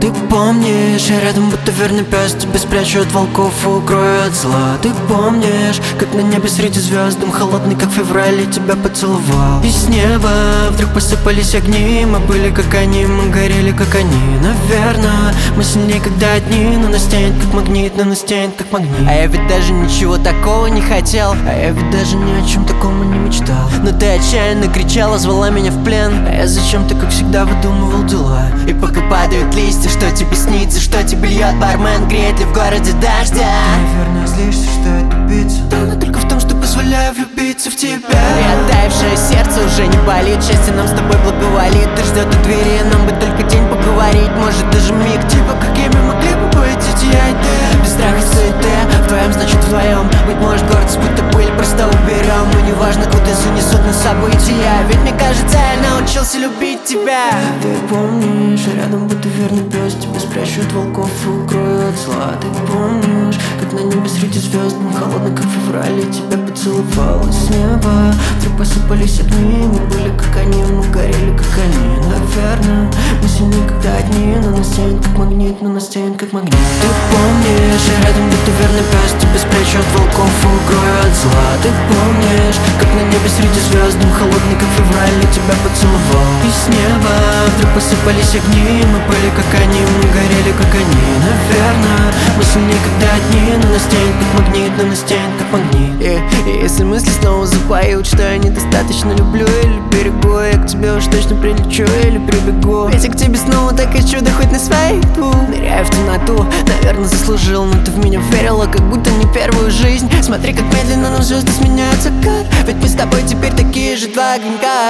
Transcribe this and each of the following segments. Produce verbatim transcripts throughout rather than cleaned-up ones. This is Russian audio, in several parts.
Ты помнишь, я рядом будто верный пес, тебя спрячу от волков и укрою от зла. Ты помнишь, как на небе среди звезд дым холодный, как февраль, я тебя поцеловал. И с неба вдруг посыпались огни, мы были как они, мы горели как они. Наверное, мы сильнее, когда одни, но нас тянет как магнит, но нас тянет как магнит. А я ведь даже ничего такого не хотел, а я ведь даже ни о чем таком и не мечтал. Но ты отчаянно кричала, звала меня в плен, а я зачем-то, как всегда, выдумывал дела. И пока падают листья, что тебе снится, что тебе льет бармен, греет ли в городе дождя? Ты, наверное, злишься, что я тупица. Правда только в том, что позволяю влюбиться в тебя. И оттаившее сердце уже не болит, счастье нам с тобой благоволит. Ты ждет у двери, нам бы только день поговорить, может даже миг. Типа какими могли бы быть эти я и ты? Без страха суеты, вдвоем значит вдвоем. Быть может гордость будто пыль просто уберем. И неважно, куда занесут нас события, ведь мне кажется, я научился любить тебя. Ты помнишь, рядом будто верный пес, тебя спрячу от волков и укрою от зла. Ты помнишь, как на небе среди звезд дым холодный, как февраль, я тебя поцеловал. И с неба вдруг посыпались огни, мы были как они, мы горели как они. Наверное, мы сильнее, когда одни, но нас тянет как магнит, но нас тянет как магнит. Ты помнишь, я рядом будто верный пес, тебя спрячу от волков и укрою от зла. Ты помнишь, как на небе среди звезд дым холодный, как февраль, я тебя поцеловал. И с неба вдруг посыпались огни, мы были как они, мы горели как они. Наверное, мы сильнее, когда одни, но нас тянет как магнит, но нас тянет как магнит. И, и если мысли снова запоют, что я недостаточно люблю или берегу, я к тебе уж точно прилечу или прибегу. Ведь я к тебе снова так хочу, да хоть на своих двух. Ныряю в темноту, наверное заслужил, но ты в меня верила, как будто не первую жизнь. Смотри, как медленно нам звезды сменяются, как ведь мы с тобой теперь такие же два огонька.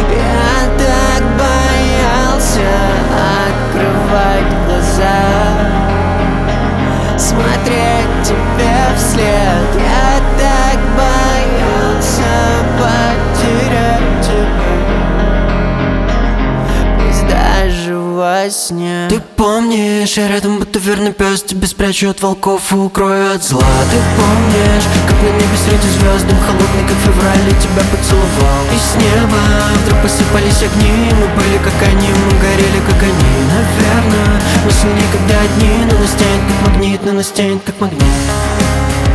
Я так боялся открывать глаза, смотреть тебе вслед. Я так боялся потерять тебя, пусть даже во сне. Ты помнишь, я рядом будто верный пес, тебя спрячу от волков и укрою от зла. Ты помнишь, как на небе среди звезд дым холодный, как февраль, я тебя поцеловал. И с неба вдруг посыпались огни, мы были как они, мы горели как они. Наверное, мы сильнее, когда одни, но нас тянет как магнит, но нас тянет как магнит.